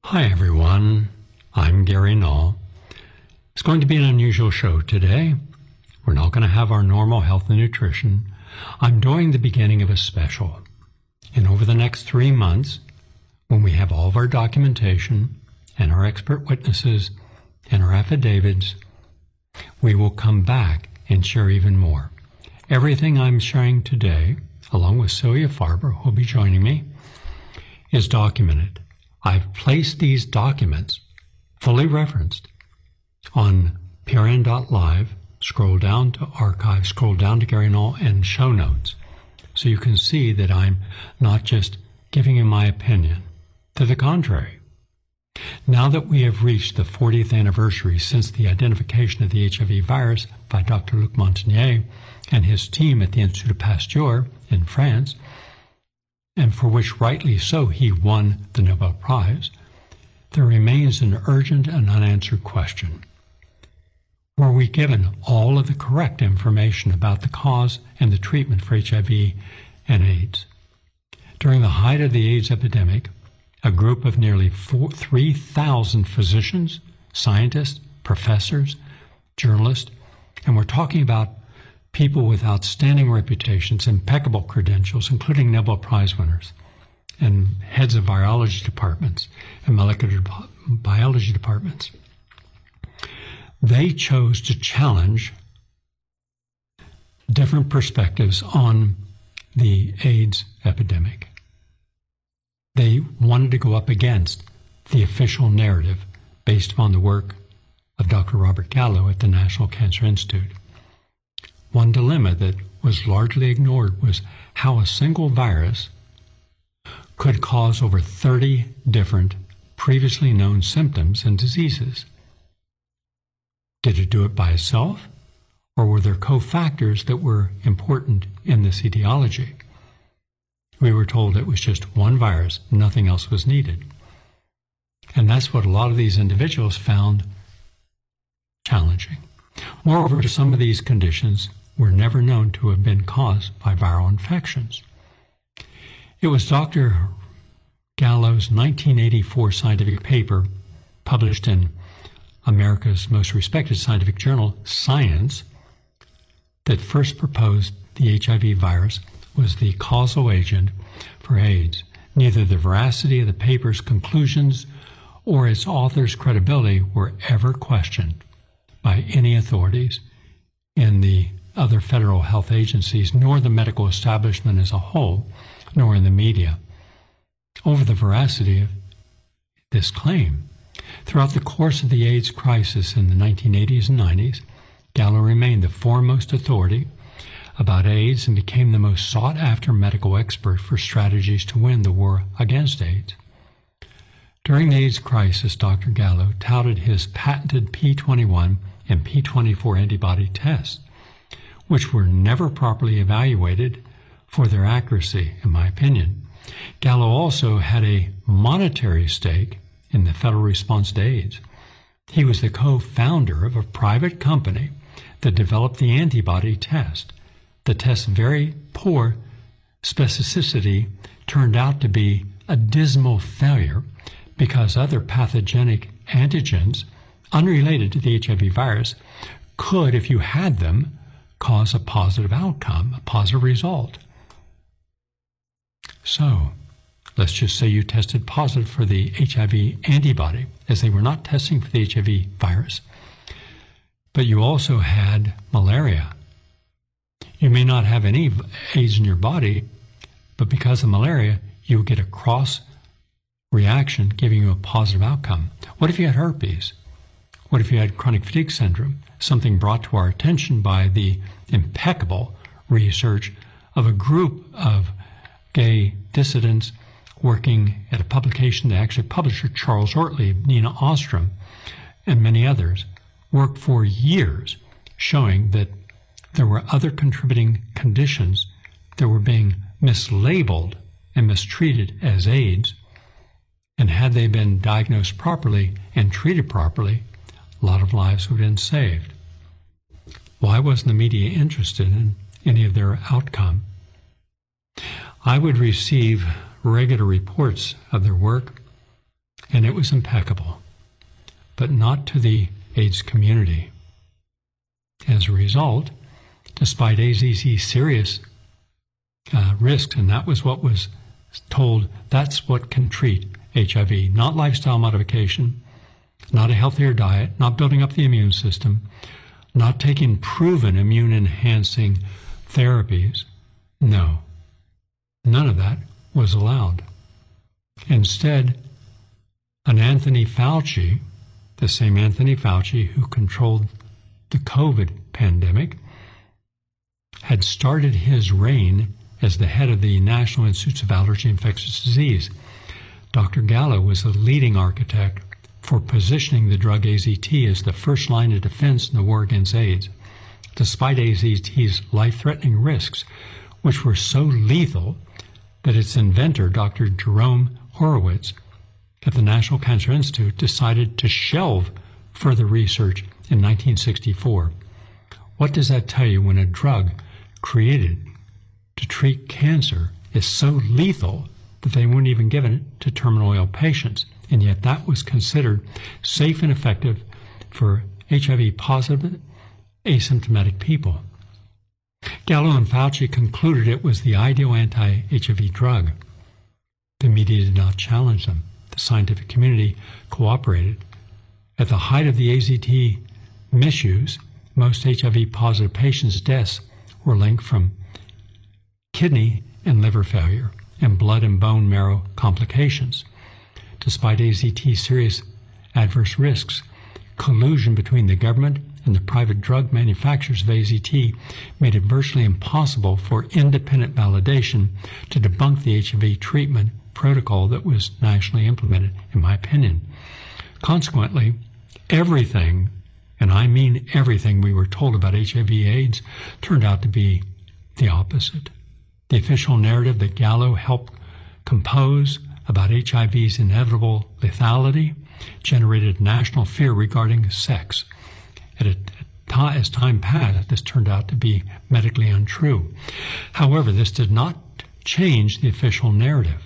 Hi everyone, I'm Gary Null. It's going to be an unusual show today. We're not going to have our normal health and nutrition. I'm doing the beginning of a special. And over the next 3 months, when we have all of our documentation and our expert witnesses and our affidavits, we will come back and share even more. Everything I'm sharing today, along with Celia Farber, who will be joining me, is documented. I've placed these documents, fully referenced, on PRN.live. Scroll down to archive, scroll down to Gary Null and show notes. So you can see that I'm not just giving you my opinion. To the contrary, now that we have reached the 40th anniversary since the identification of the HIV virus by Dr. Luc Montagnier and his team at the Institut Pasteur in France, and for which rightly so he won the Nobel Prize, there remains an urgent and unanswered question. Were we given all of the correct information about the cause and the treatment for HIV and AIDS? During the height of the AIDS epidemic, a group of nearly 3,000 physicians, scientists, professors, journalists, and we're talking about people with outstanding reputations, impeccable credentials, including Nobel Prize winners and heads of virology departments and molecular biology departments. They chose to challenge different perspectives on the AIDS epidemic. They wanted to go up against the official narrative based upon the work of Dr. Robert Gallo at the National Cancer Institute. One dilemma that was largely ignored was how a single virus could cause over 30 different previously known symptoms and diseases. Did it do it by itself, or were there cofactors that were important in this etiology? We were told it was just one virus, nothing else was needed. And that's what a lot of these individuals found challenging. Moreover, some of these conditions were never known to have been caused by viral infections. It was Dr. Gallo's 1984 scientific paper, published in America's most respected scientific journal, Science, that first proposed the HIV virus was the causal agent for AIDS. Neither the veracity of the paper's conclusions or its author's credibility were ever questioned by any authorities in the other federal health agencies, nor the medical establishment as a whole, nor in the media, over the veracity of this claim. Throughout the course of the AIDS crisis in the 1980s and 90s, Gallo remained the foremost authority about AIDS and became the most sought-after medical expert for strategies to win the war against AIDS. During the AIDS crisis, Dr. Gallo touted his patented P21 and P24 antibody tests, which were never properly evaluated for their accuracy, in my opinion. Gallo also had a monetary stake in the federal response to AIDS. He was the co-founder of a private company that developed the antibody test. The test's very poor specificity turned out to be a dismal failure because other pathogenic antigens unrelated to the HIV virus could, if you had them, cause a positive outcome, a positive result. So, let's just say you tested positive for the HIV antibody, as they were not testing for the HIV virus, but you also had malaria. You may not have any AIDS in your body, but because of malaria, you get a cross reaction giving you a positive outcome. What if you had herpes? What if you had chronic fatigue syndrome? Something brought to our attention by the impeccable research of a group of gay dissidents working at a publication, the actual publisher, Charles Ortley, Nina Ostrom, and many others, worked for years showing that there were other contributing conditions that were being mislabeled and mistreated as AIDS, and had they been diagnosed properly and treated properly, a lot of lives would have been saved. Why wasn't the media interested in any of their outcome? I would receive regular reports of their work and it was impeccable, but not to the AIDS community. As a result, despite AZT's serious risks, and that was what was told, that's what can treat HIV, not lifestyle modification, not a healthier diet, not building up the immune system, not taking proven immune-enhancing therapies. No, none of that was allowed. Instead, an Anthony Fauci, the same Anthony Fauci who controlled the COVID pandemic, had started his reign as the head of the National Institute of Allergy and Infectious Disease. Dr. Gallo was the leading architect for positioning the drug AZT as the first line of defense in the war against AIDS, despite AZT's life-threatening risks, which were so lethal that its inventor, Dr. Jerome Horowitz, at the National Cancer Institute, decided to shelve further research in 1964. What does that tell you when a drug created to treat cancer is so lethal that they wouldn't even give it to terminal ill patients? And yet that was considered safe and effective for HIV-positive, asymptomatic people. Gallo and Fauci concluded it was the ideal anti-HIV drug. The media did not challenge them. The scientific community cooperated. At the height of the AZT misuse, most HIV-positive patients' deaths were linked from kidney and liver failure and blood and bone marrow complications. Despite AZT's serious adverse risks, collusion between the government and the private drug manufacturers of AZT made it virtually impossible for independent validation to debunk the HIV treatment protocol that was nationally implemented, in my opinion. Consequently, everything, and I mean everything we were told about HIV/AIDS turned out to be the opposite. The official narrative that Gallo helped compose about HIV's inevitable lethality generated national fear regarding sex. As time passed, this turned out to be medically untrue. However, this did not change the official narrative.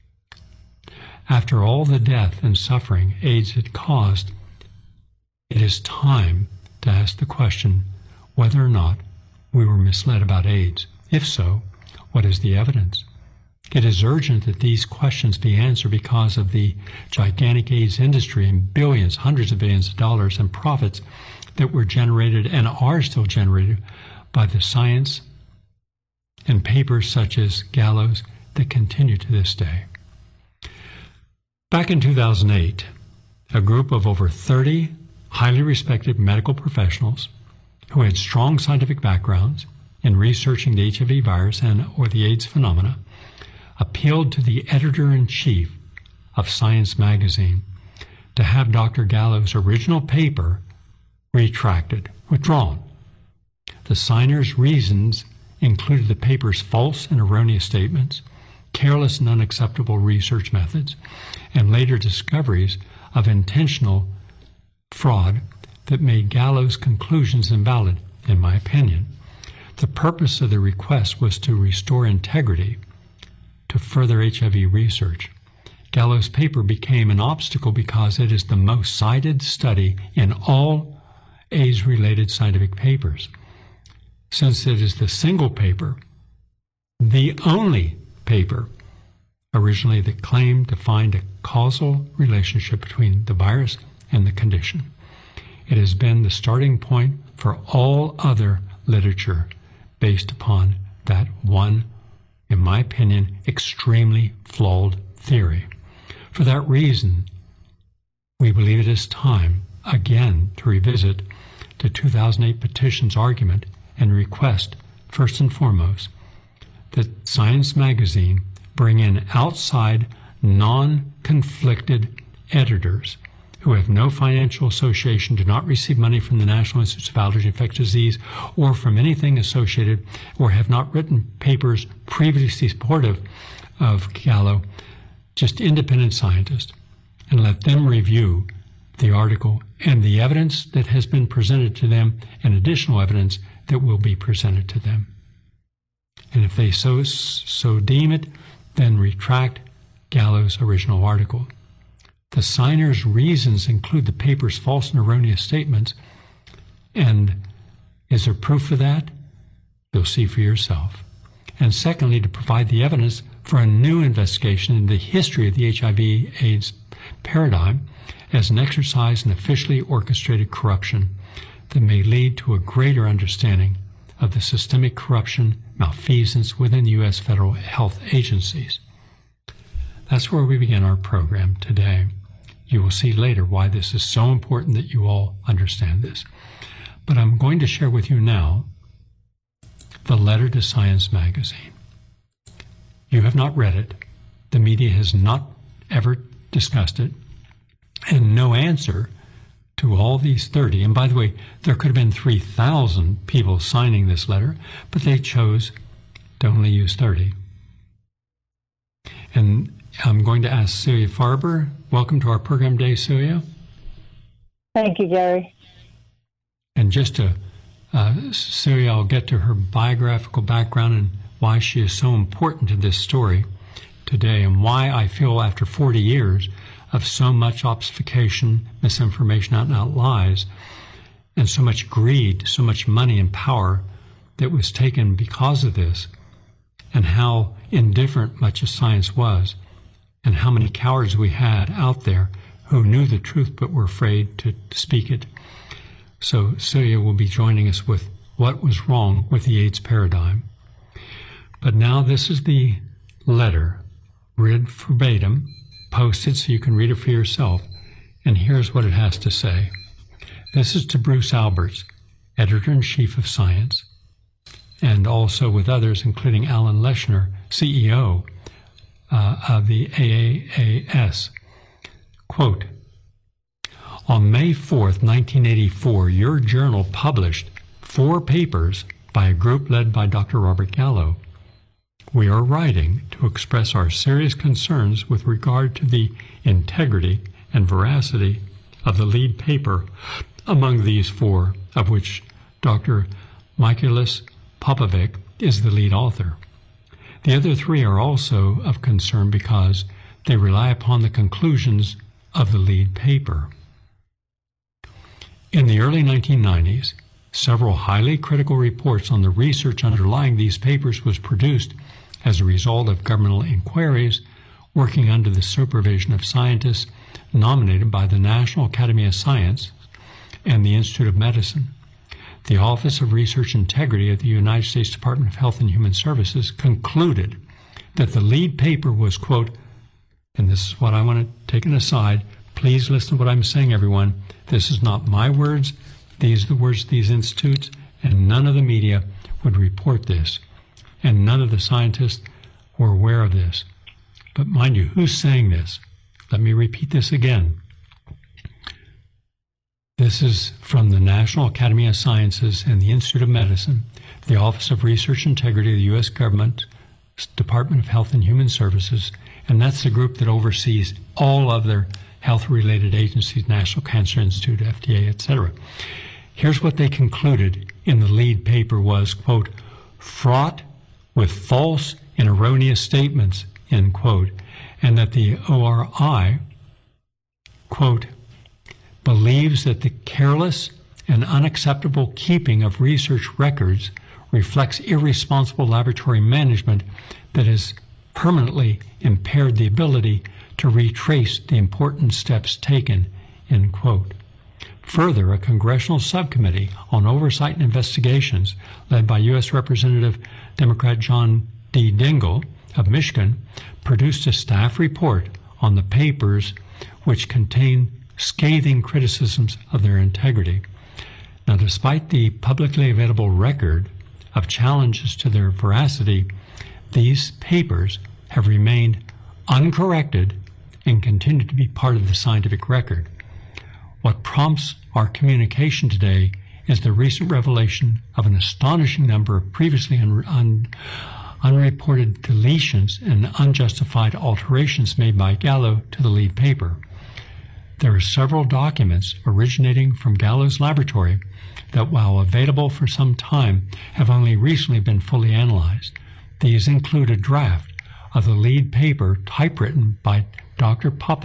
After all the death and suffering AIDS had caused, it is time to ask the question whether or not we were misled about AIDS. If so, what is the evidence? It is urgent that these questions be answered because of the gigantic AIDS industry and billions, hundreds of billions of dollars in profits that were generated and are still generated by the science and papers such as Gallo's that continue to this day. Back in 2008, a group of over 30 highly respected medical professionals who had strong scientific backgrounds in researching the HIV virus or the AIDS phenomena appealed to the editor-in-chief of Science magazine to have Dr. Gallo's original paper retracted, withdrawn. The signers' reasons included the paper's false and erroneous statements, careless and unacceptable research methods, and later discoveries of intentional fraud that made Gallo's conclusions invalid, in my opinion. The purpose of the request was to restore integrity to further HIV research. Gallo's paper became an obstacle because it is the most cited study in all AIDS-related scientific papers. Since it is the single paper, the only paper originally that claimed to find a causal relationship between the virus and the condition. It has been the starting point for all other literature based upon that one, in my opinion, extremely flawed theory. For that reason, we believe it is time again to revisit the 2008 petition's argument and request, first and foremost, that Science magazine bring in outside, non-conflicted editors who have no financial association, do not receive money from the National Institute of Allergy and Infectious Disease or from anything associated, or have not written papers previously supportive of Gallo, just independent scientists, and let them review the article and the evidence that has been presented to them and additional evidence that will be presented to them. And if they so deem it, then retract Gallo's original article. The signer's reasons include the paper's false and erroneous statements. And is there proof of that? You'll see for yourself. And secondly, to provide the evidence for a new investigation into the history of the HIV/AIDS paradigm as an exercise in officially orchestrated corruption that may lead to a greater understanding of the systemic corruption, malfeasance within the U.S. federal health agencies. That's where we begin our program today. You will see later why this is so important that you all understand this. But I'm going to share with you now the letter to Science magazine. You have not read it. The media has not ever discussed it. And no answer to all these 30. And by the way, there could have been 3,000 people signing this letter, but they chose to only use 30. And I'm going to ask Celia Farber. Welcome to our program today, Celia. Thank you, Gary. And just to, Celia, I'll get to her biographical background and why she is so important to this story today, and why I feel after 40 years of so much obfuscation, misinformation, out-and-out lies, and so much greed, so much money and power that was taken because of this, and how indifferent much of science was, and how many cowards we had out there who knew the truth but were afraid to speak it. So Celia will be joining us with what was wrong with the AIDS paradigm. But now this is the letter, read verbatim, posted so you can read it for yourself. And here's what it has to say. This is to Bruce Alberts, Editor-in-Chief of Science, and also with others, including Alan Leshner, CEO of the AAAS. Quote, on May 4th, 1984, your journal published 4 papers by a group led by Dr. Robert Gallo. We are writing to express our serious concerns with regard to the integrity and veracity of the lead paper among these 4, of which Dr. Michaelis Popovic is the lead author. The other 3 are also of concern because they rely upon the conclusions of the lead paper. In the early 1990s, several highly critical reports on the research underlying these papers was produced as a result of governmental inquiries working under the supervision of scientists nominated by the National Academy of Science and the Institute of Medicine. The Office of Research Integrity of the United States Department of Health and Human Services concluded that the lead paper was, quote, and this is what I want to take an aside, please listen to what I'm saying, everyone. This is not my words. These are the words of these institutes, and none of the media would report this, and none of the scientists were aware of this. But mind you, who's saying this? Let me repeat this again. This is from the National Academy of Sciences and the Institute of Medicine, the Office of Research Integrity of the U.S. Government, Department of Health and Human Services, and that's the group that oversees all of their health-related agencies, National Cancer Institute, FDA, etc. Here's what they concluded in the lead paper was, quote, fraught with false and erroneous statements, end quote, and that the ORI, quote, believes that the careless and unacceptable keeping of research records reflects irresponsible laboratory management that has permanently impaired the ability to retrace the important steps taken, end quote. Further, a congressional subcommittee on oversight and investigations led by U.S. Representative Democrat John D. Dingell of Michigan produced a staff report on the papers which contain scathing criticisms of their integrity. Now, despite the publicly available record of challenges to their veracity, these papers have remained uncorrected and continue to be part of the scientific record. What prompts our communication today is the recent revelation of an astonishing number of previously unreported deletions and unjustified alterations made by Gallo to the lead paper. There are several documents originating from Gallo's laboratory that, while available for some time, have only recently been fully analyzed. These include a draft of the lead paper typewritten by Dr. Popovic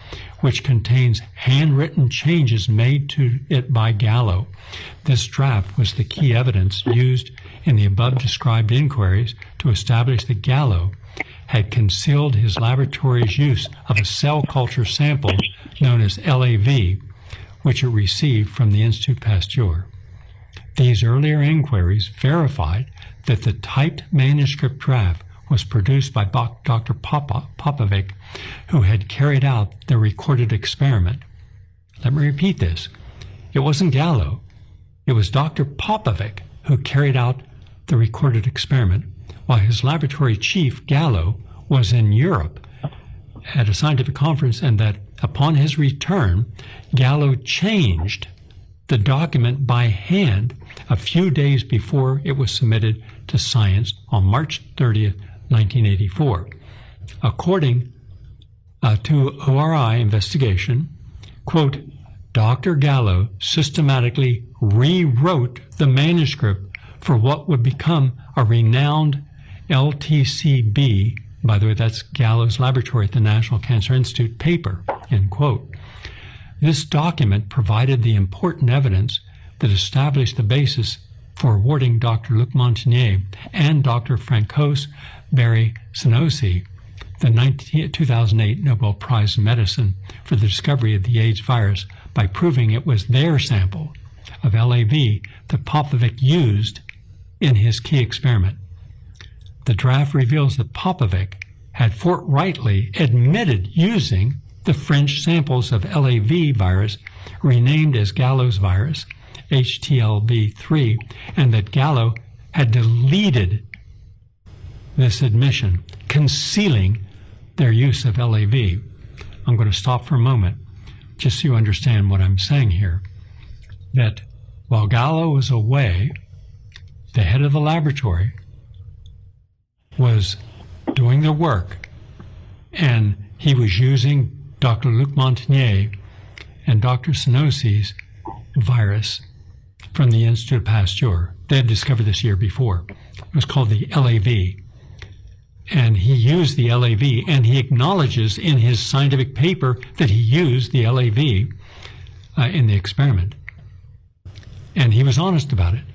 which contains handwritten changes made to it by Gallo. This draft was the key evidence used in the above described inquiries to establish that Gallo had concealed his laboratory's use of a cell culture sample known as LAV, which it received from the Institut Pasteur. These earlier inquiries verified that the typed manuscript draft was produced by Dr. Popovic, who had carried out the recorded experiment. Let me repeat this. It wasn't Gallo. It was Dr. Popovic who carried out the recorded experiment, while his laboratory chief, Gallo, was in Europe at a scientific conference, and that upon his return, Gallo changed the document by hand a few days before it was submitted to Science on March 30th, 1984. According to ORI investigation, quote, Dr. Gallo systematically rewrote the manuscript for what would become a renowned LTCB, by the way, that's Gallo's laboratory at the National Cancer Institute, paper, end quote. This document provided the important evidence that established the basis for awarding Dr. Luc Montagnier and Dr. Francois Berry-Sinoussi the 2008 Nobel Prize in Medicine for the discovery of the AIDS virus by proving it was their sample of LAV that Popovic used in his key experiment. The draft reveals that Popovic had forthrightly admitted using the French samples of LAV virus renamed as Gallo's virus, HTLV3, and that Gallo had deleted this admission, concealing their use of LAV. I'm going to stop for a moment just so you understand what I'm saying here, that while Gallo was away, the head of the laboratory was doing the work, and he was using Dr. Luc Montagnier and Dr. Sinoussi's virus from the Institut Pasteur. They had discovered this year before. It was called the LAV. And he used the LAV, and he acknowledges in his scientific paper that he used the LAV in the experiment. And he was honest about it.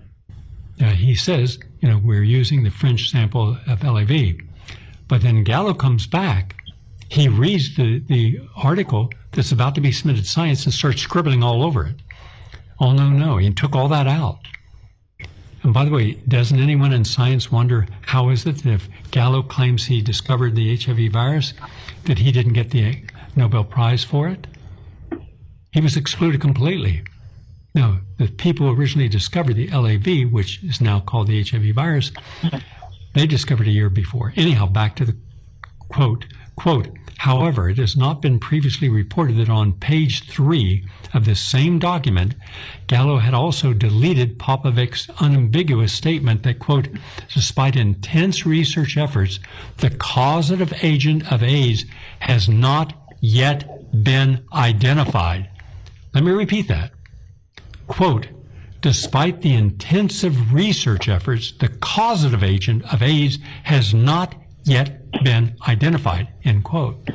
He says, we're using the French sample of LAV. But then Gallo comes back, he reads the article that's about to be submitted to Science and starts scribbling all over it. Oh, no, he took all that out. And by the way, doesn't anyone in science wonder how is it that if Gallo claims he discovered the HIV virus, that he didn't get the Nobel Prize for it? He was excluded completely. Now, the people who originally discovered the LAV, which is now called the HIV virus, they discovered a year before. Anyhow, back to the quote, however, it has not been previously reported that on page 3 of this same document, Gallo had also deleted Popovic's unambiguous statement that, quote, despite intense research efforts, the causative agent of AIDS has not yet been identified. Let me repeat that. Quote, despite the intensive research efforts, the causative agent of AIDS has not yet been identified, end quote.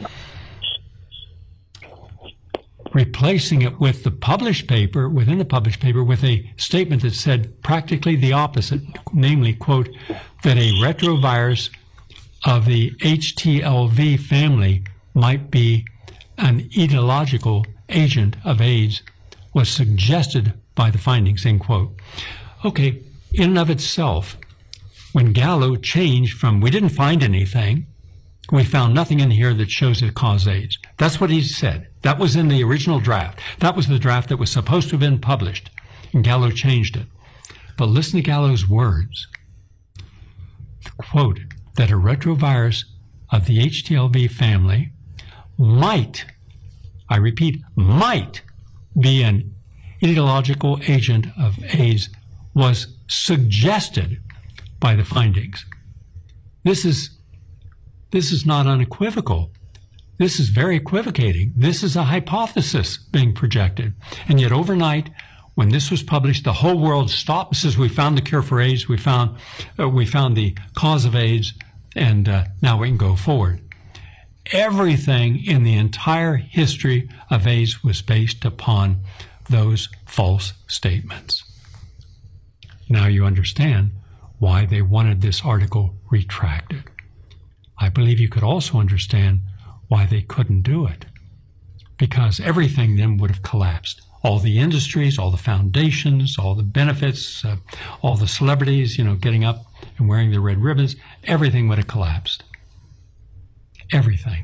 Replacing it with the published paper, within the published paper, with a statement that said practically the opposite, namely, quote, that a retrovirus of the HTLV family might be an etiological agent of AIDS was suggested by the findings, end quote. Okay, in and of itself, when Gallo changed from we didn't find anything, we found nothing in here that shows it caused AIDS. That's what he said. That was in the original draft. That was the draft that was supposed to have been published, and Gallo changed it. But listen to Gallo's words. Quote, that a retrovirus of the HTLV family might, I repeat, might be an etiological agent of AIDS was suggested by the findings. This is not unequivocal. This is very equivocating. This is a hypothesis being projected. And yet overnight, when this was published, the whole world stopped and says, we found the cure for AIDS, we found the cause of AIDS, and now we can go forward. everything in the entire history of AIDS was based upon those false statements. Now you understand why they wanted this article retracted. I believe you could also understand why they couldn't do it, because everything then would have collapsed. All the industries, all the foundations, all the benefits, all the celebrities, getting up and wearing their red ribbons, everything would have collapsed. Everything.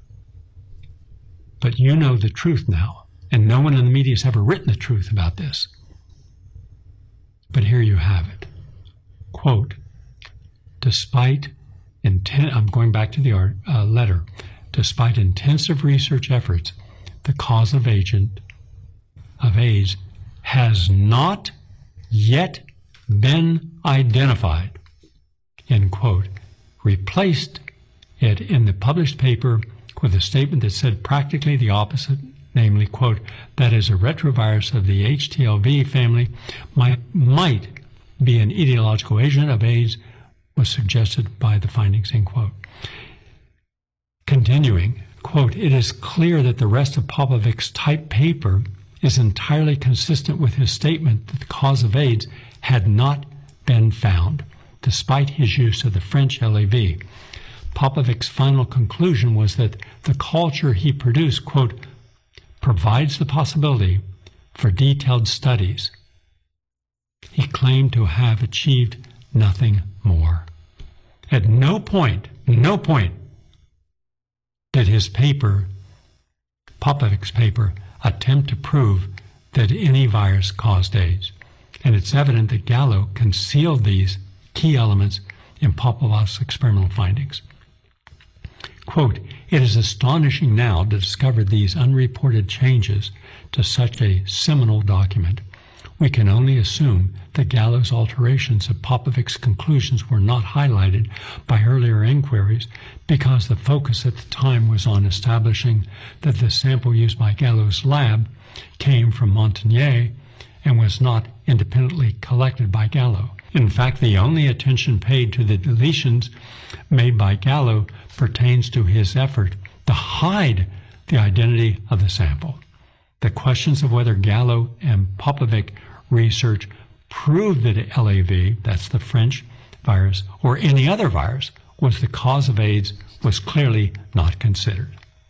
But you know the truth now, and no one in the media has ever written the truth about this. But here you have it. Quote, I'm going back to the letter, despite intensive research efforts, the cause of AIDS has not yet been identified, end quote. Replaced it in the published paper with a statement that said practically the opposite, namely, quote, that is, a retrovirus of the HTLV family might be an etiological agent of AIDS, was suggested by the findings, end quote. Continuing, quote, it is clear that the rest of Popovic's type paper is entirely consistent with his statement that the cause of AIDS had not been found, despite his use of the French LAV. Popovic's final conclusion was that the culture he produced, quote, provides the possibility for detailed studies. He claimed to have achieved nothing more. At no point did his paper, Popovic's paper, attempt to prove that any virus caused AIDS. And it's evident that Gallo concealed these key elements in Popovic's experimental findings. Quote, it is astonishing now to discover these unreported changes to such a seminal document. We can only assume that Gallo's alterations of Popovic's conclusions were not highlighted by earlier inquiries because the focus at the time was on establishing that the sample used by Gallo's lab came from Montagnier and was not independently collected by Gallo. In fact, the only attention paid to the deletions made by Gallo pertains to his effort to hide the identity of the sample. The questions of whether Gallo and Popovic research proved that LAV, that's the French virus, or any other virus, was the cause of AIDS was clearly not considered.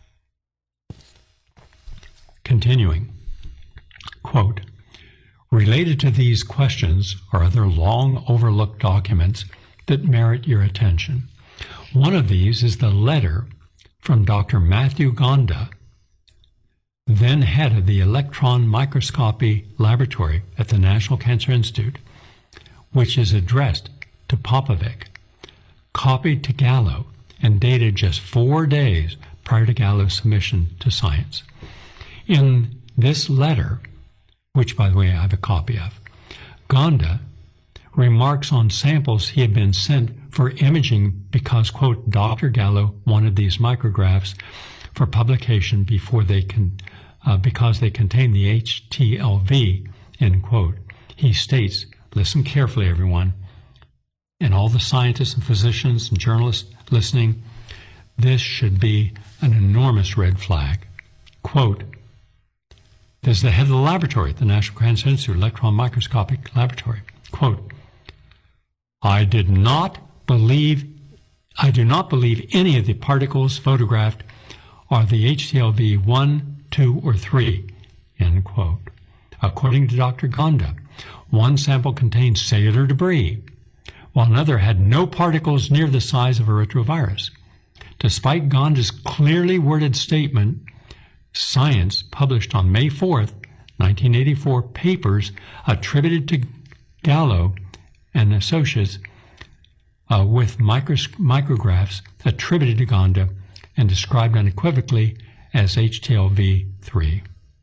Continuing, quote, related to these questions are other long overlooked documents that merit your attention. One of these is the letter from Dr. Matthew Gonda, then head of the electron microscopy laboratory at the National Cancer Institute, which is addressed to Popovic, copied to Gallo, and dated just 4 days prior to Gallo's submission to Science. In this letter, which, by the way, I have a copy of, Gonda remarks on samples he had been sent for imaging because, quote, Dr. Gallo wanted these micrographs for publication because they contain the HTLV, end quote. He states, listen carefully, everyone, and all the scientists and physicians and journalists listening, this should be an enormous red flag. Quote, this is the head of the laboratory at the National Cancer Institute, Electron Microscopic Laboratory. Quote, I do not believe any of the particles photographed are the HTLV 1, 2, or 3, end quote. According to Dr. Gonda, one sample contained cellular debris, while another had no particles near the size of a retrovirus. Despite Gonda's clearly worded statement, Science published on May 4th, 1984, papers attributed to Gallo and associates with micrographs attributed to Gonda and described unequivocally as HTLV3.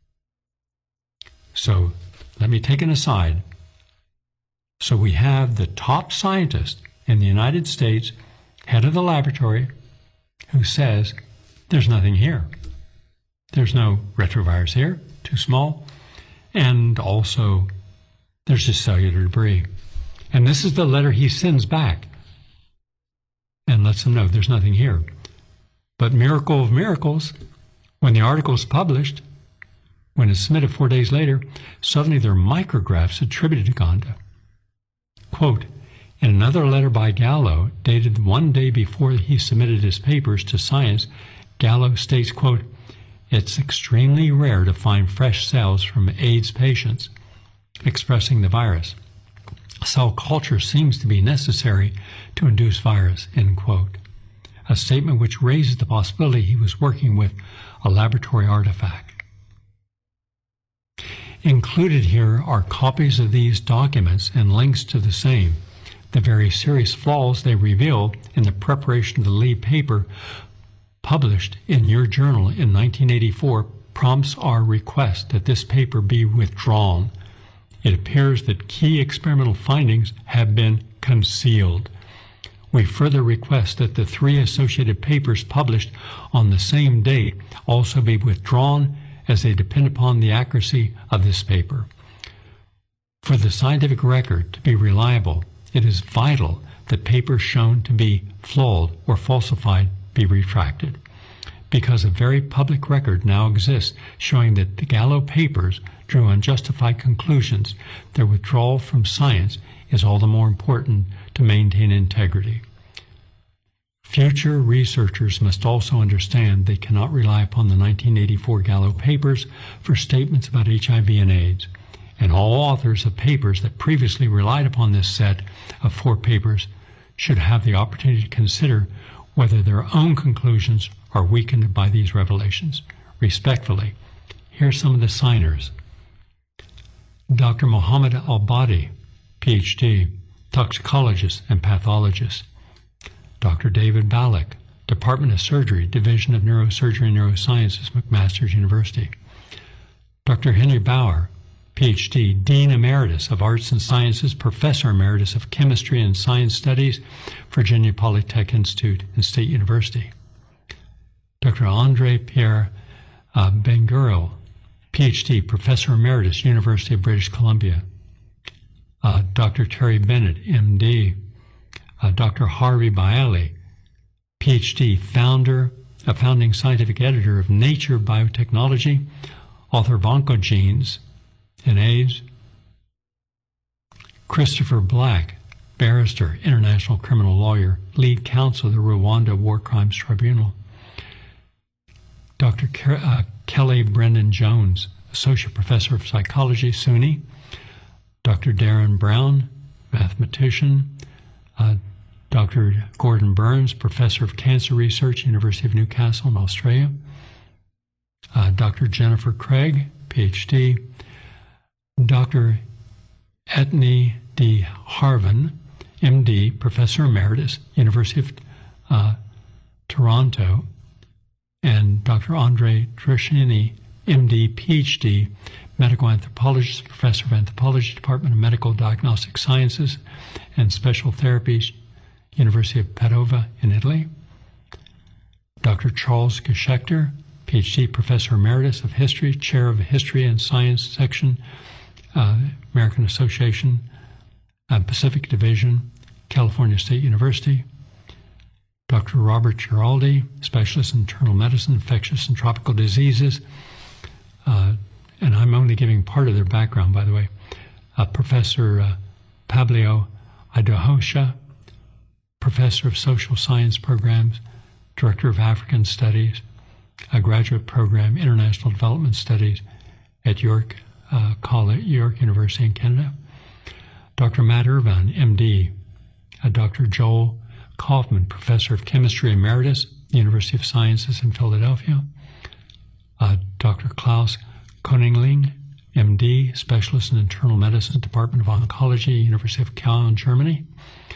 So let me take an aside. So we have the top scientist in the United States, head of the laboratory, who says there's nothing here. There's no retrovirus here, too small, and also there's just cellular debris. And this is the letter he sends back and lets them know there's nothing here. But miracle of miracles, when the article is published, when it's submitted 4 days later, suddenly there are micrographs attributed to Gonda. Quote, in another letter by Gallo, dated 1 day before he submitted his papers to Science, Gallo states, quote, it's extremely rare to find fresh cells from AIDS patients expressing the virus. Cell culture seems to be necessary to induce virus, end quote. A statement which raises the possibility he was working with a laboratory artifact. Included here are copies of these documents and links to the same. The very serious flaws they reveal in the preparation of the lead paper published in your journal in 1984 prompts our request that this paper be withdrawn. It appears that key experimental findings have been concealed. We further request that the 3 associated papers published on the same date also be withdrawn, as they depend upon the accuracy of this paper. For the scientific record to be reliable, it is vital that papers shown to be flawed or falsified be retracted. Because a very public record now exists showing that the Gallo papers drew unjustified conclusions, their withdrawal from Science is all the more important to maintain integrity. Future researchers must also understand they cannot rely upon the 1984 Gallo papers for statements about HIV and AIDS, and all authors of papers that previously relied upon this set of 4 papers should have the opportunity to consider whether their own conclusions are weakened by these revelations. Respectfully, here are some of the signers. Dr. Mohammed Al-Badi, PhD, toxicologist and pathologist. Dr. David Ballack, Department of Surgery, Division of Neurosurgery and Neurosciences, McMaster University. Dr. Henry Bauer, PhD, Dean Emeritus of Arts and Sciences, Professor Emeritus of Chemistry and Science Studies, Virginia Polytech Institute and State University. Dr. Andre Pierre Bengurel, PhD, Professor Emeritus, University of British Columbia. Dr. Terry Bennett, MD. Dr. Harvey Bailey, PhD, founding scientific editor of Nature Biotechnology, author of Oncogenes and AIDS. Christopher Black, barrister, international criminal lawyer, lead counsel of the Rwanda War Crimes Tribunal. Dr. Kelly Brendan Jones, associate professor of psychology, SUNY. Dr. Darren Brown, mathematician. Dr. Gordon Burns, Professor of Cancer Research, University of Newcastle in Australia. Dr. Jennifer Craig, PhD. Dr. Etne D. Harvan, MD, Professor Emeritus, University of Toronto. And Dr. Andre Dreshini, MD, PhD, Medical Anthropologist, Professor of Anthropology, Department of Medical Diagnostic Sciences and Special Therapies, University of Padova in Italy. Dr. Charles Geshechter, PhD, Professor Emeritus of History, Chair of History and Science Section, American Association, Pacific Division, California State University. Dr. Robert Giraldi, Specialist in Internal Medicine, Infectious and Tropical Diseases, and I'm only giving part of their background, by the way. Professor Pablo Idohosha, Professor of Social Science Programs, Director of African Studies, a graduate program, International Development Studies at York University in Canada. Dr. Matt Irvine, MD. Dr. Joel Kaufman, Professor of Chemistry Emeritus, University of Sciences in Philadelphia. Dr. Klaus Koningling, MD, Specialist in Internal Medicine, Department of Oncology, University of Köln, Germany.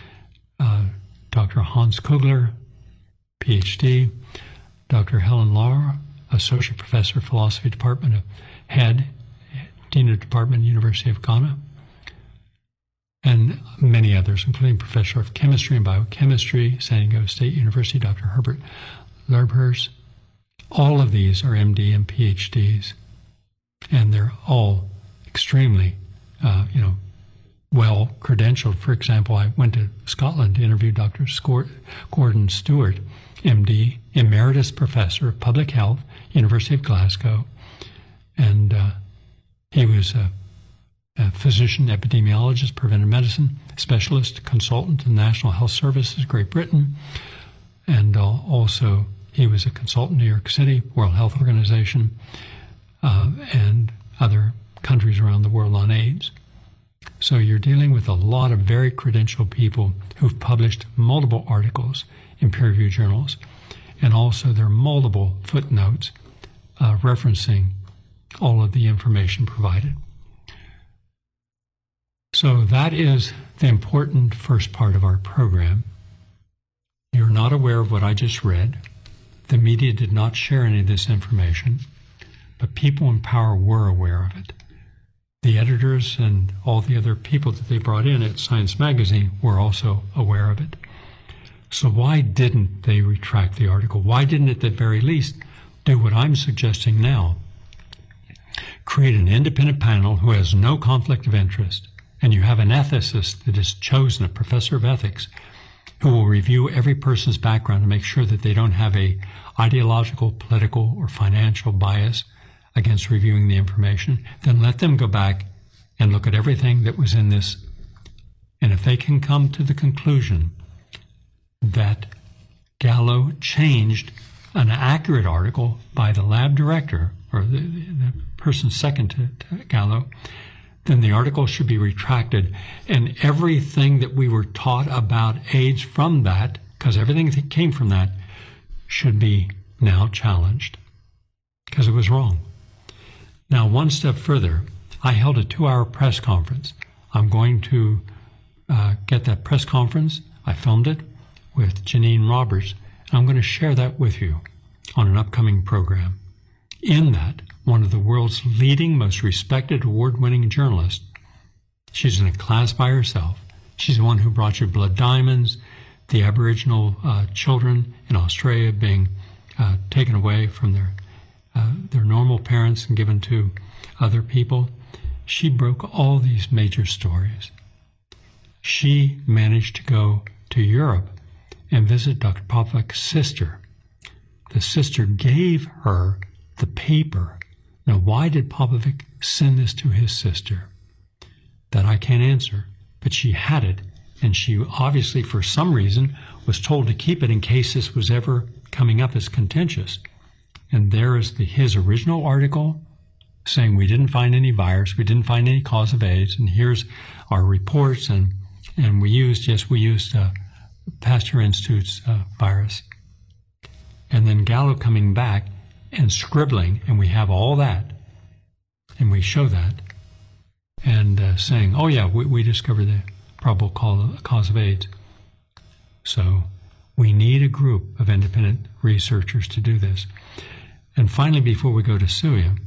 Dr. Hans Kugler, PhD. Dr. Helen Lahr, Associate Professor of Philosophy, Department of Dean of Department, University of Ghana. And many others, including Professor of Chemistry and Biochemistry, San Diego State University, Dr. Herbert Lerbhers. All of these are MD and PhDs, and they're all extremely, well credentialed. For example, I went to Scotland to interview Dr. Gordon Stewart, MD, Emeritus Professor of Public Health, University of Glasgow. And he was a physician, epidemiologist, preventive medicine specialist, consultant to the National Health Services, Great Britain. And also he was a consultant in New York City, World Health Organization, and other countries around the world on AIDS. So you're dealing with a lot of very credentialed people who've published multiple articles in peer-reviewed journals. And also there are multiple footnotes referencing all of the information provided. So that is the important first part of our program. You're not aware of what I just read. The media did not share any of this information, but people in power were aware of it. The editors and all the other people that they brought in at Science Magazine were also aware of it. So why didn't they retract the article? Why didn't, at the very least, do what I'm suggesting now? Create an independent panel who has no conflict of interest, and you have an ethicist that is chosen, a professor of ethics, who will review every person's background to make sure that they don't have a ideological, political, or financial bias against reviewing the information. Then let them go back and look at everything that was in this. And if they can come to the conclusion that Gallo changed an accurate article by the lab director, or the person second to Gallo, then the article should be retracted. And everything that we were taught about AIDS from that, because everything that came from that, should be now challenged, because it was wrong. Now, one step further, I held a 2-hour press conference. I'm going to get that press conference. I filmed it with Janine Roberts. I'm going to share that with you on an upcoming program. In that, one of the world's leading, most respected, award-winning journalists, she's in a class by herself. She's the one who brought you Blood Diamonds, the Aboriginal children in Australia being taken away from their normal parents and given to other people. She broke all these major stories. She managed to go to Europe and visit Dr. Popovic's sister. The sister gave her the paper. Now, why did Popovic send this to his sister? That I can't answer, but she had it, and she obviously, for some reason, was told to keep it in case this was ever coming up as contentious. And there is his original article saying we didn't find any virus, we didn't find any cause of AIDS, and here's our reports, and we used Pasteur Institute's virus. And then Gallo coming back and scribbling, and we have all that, and we show that, and saying, oh yeah, we discovered the probable cause of AIDS. So we need a group of independent researchers to do this. And finally, before we go to Suya,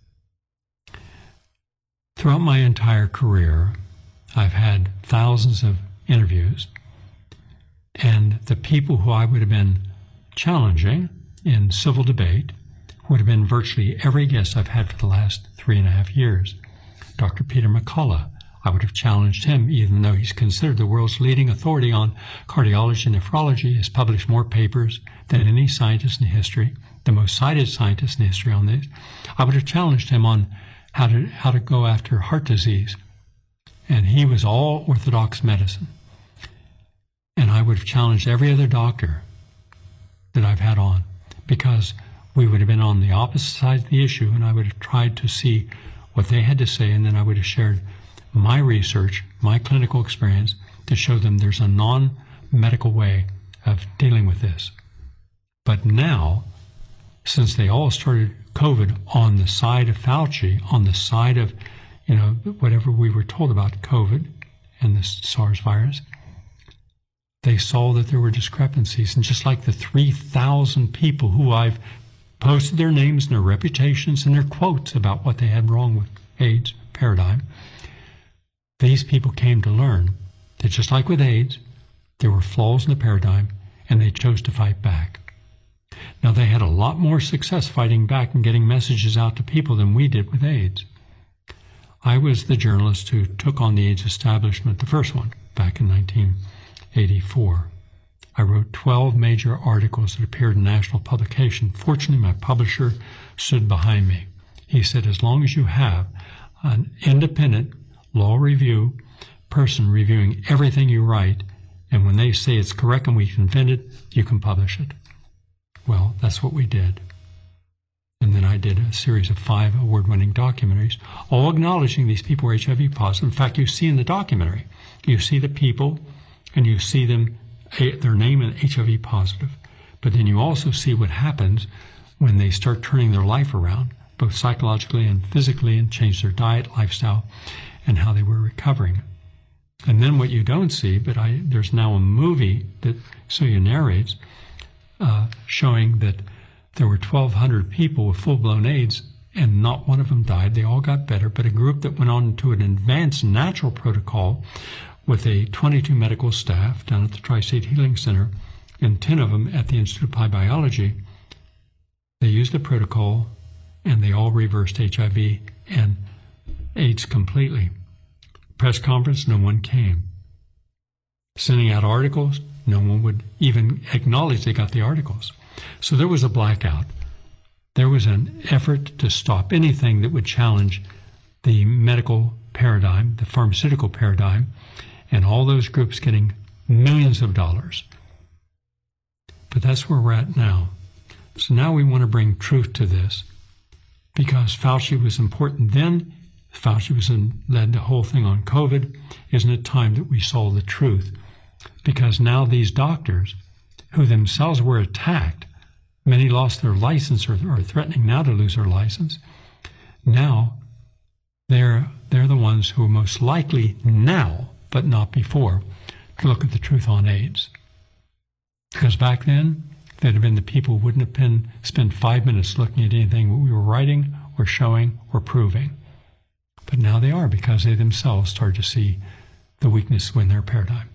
throughout my entire career, I've had thousands of interviews, and the people who I would have been challenging in civil debate would have been virtually every guest I've had for the last 3.5 years. Dr. Peter McCullough, I would have challenged him, even though he's considered the world's leading authority on cardiology and nephrology, has published more papers than any scientist in history, the most cited scientist in history on this. I would have challenged him on how to go after heart disease. And he was all orthodox medicine. And I would have challenged every other doctor that I've had on, because we would have been on the opposite side of the issue, and I would have tried to see what they had to say, and then I would have shared my research, my clinical experience, to show them there's a non-medical way of dealing with this. But now, since they all started COVID on the side of Fauci, on the side of, whatever we were told about COVID and the SARS virus, they saw that there were discrepancies. And just like the 3,000 people who I've posted their names and their reputations and their quotes about what they had wrong with AIDS paradigm, these people came to learn that just like with AIDS, there were flaws in the paradigm, and they chose to fight back. Now, they had a lot more success fighting back and getting messages out to people than we did with AIDS. I was the journalist who took on the AIDS establishment, the first one, back in 1984. I wrote 12 major articles that appeared in national publication. Fortunately, my publisher stood behind me. He said, as long as you have an independent law review person reviewing everything you write, and when they say it's correct and we can defend it, you can publish it. Well, that's what we did. And then I did a series of 5 award-winning documentaries, all acknowledging these people were HIV positive. In fact, you see in the documentary, you see the people and you see them, their name and HIV positive. But then you also see what happens when they start turning their life around, both psychologically and physically, and change their diet, lifestyle, and how they were recovering. And then what you don't see, but there's now a movie that Celia narrates showing that there were 1,200 people with full-blown AIDS, and not one of them died. They all got better, but a group that went on to an advanced natural protocol with a 22 medical staff down at the Tri-State Healing Center and 10 of them at the Institute of Applied Biology, they used the protocol and they all reversed HIV and AIDS completely. Press conference, no one came. Sending out articles, no one would even acknowledge they got the articles. So there was a blackout. There was an effort to stop anything that would challenge the medical paradigm, the pharmaceutical paradigm, and all those groups getting millions of dollars. But that's where we're at now. So now we want to bring truth to this, because Fauci was important then. Fauci led the whole thing on COVID. Isn't it time that we saw the truth? Because now these doctors, who themselves were attacked, many lost their license or are threatening now to lose their license. Now, they're the ones who are most likely now, but not before, to look at the truth on AIDS. Because back then, they'd have been the people who wouldn't have spent 5 minutes looking at anything we were writing or showing or proving. But now they are, because they themselves started to see the weakness in their paradigm.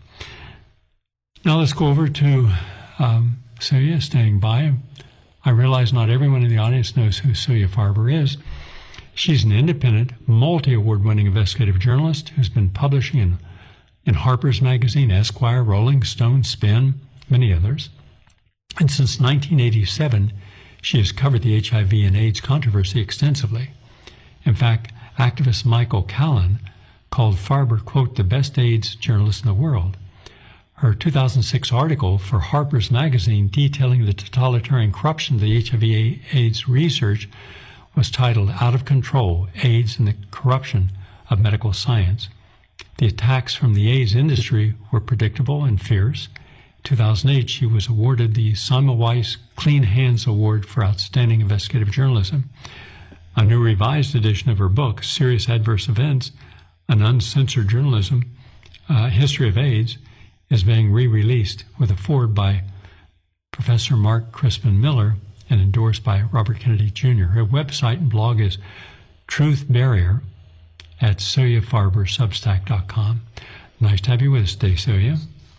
Now let's go over to Celia staying by. I realize not everyone in the audience knows who Celia Farber is. She's an independent, multi-award-winning investigative journalist who's been publishing in Harper's Magazine, Esquire, Rolling Stone, Spin, many others. And since 1987, she has covered the HIV and AIDS controversy extensively. In fact, activist Michael Callan called Farber, quote, the best AIDS journalist in the world. Her 2006 article for Harper's Magazine detailing the totalitarian corruption of the HIV/AIDS research was titled Out of Control, AIDS and the Corruption of Medical Science. The attacks from the AIDS industry were predictable and fierce. In 2008, she was awarded the Semmelweis Clean Hands Award for Outstanding Investigative Journalism. A new revised edition of her book, Serious Adverse Events, An Uncensored Journalism, History of AIDS, is being re-released with a foreword by Professor Mark Crispin Miller and endorsed by Robert Kennedy Jr. Her website and blog is Truth Barrier at CeliaFarberSubstack.com. Nice to have you with us today, Celia.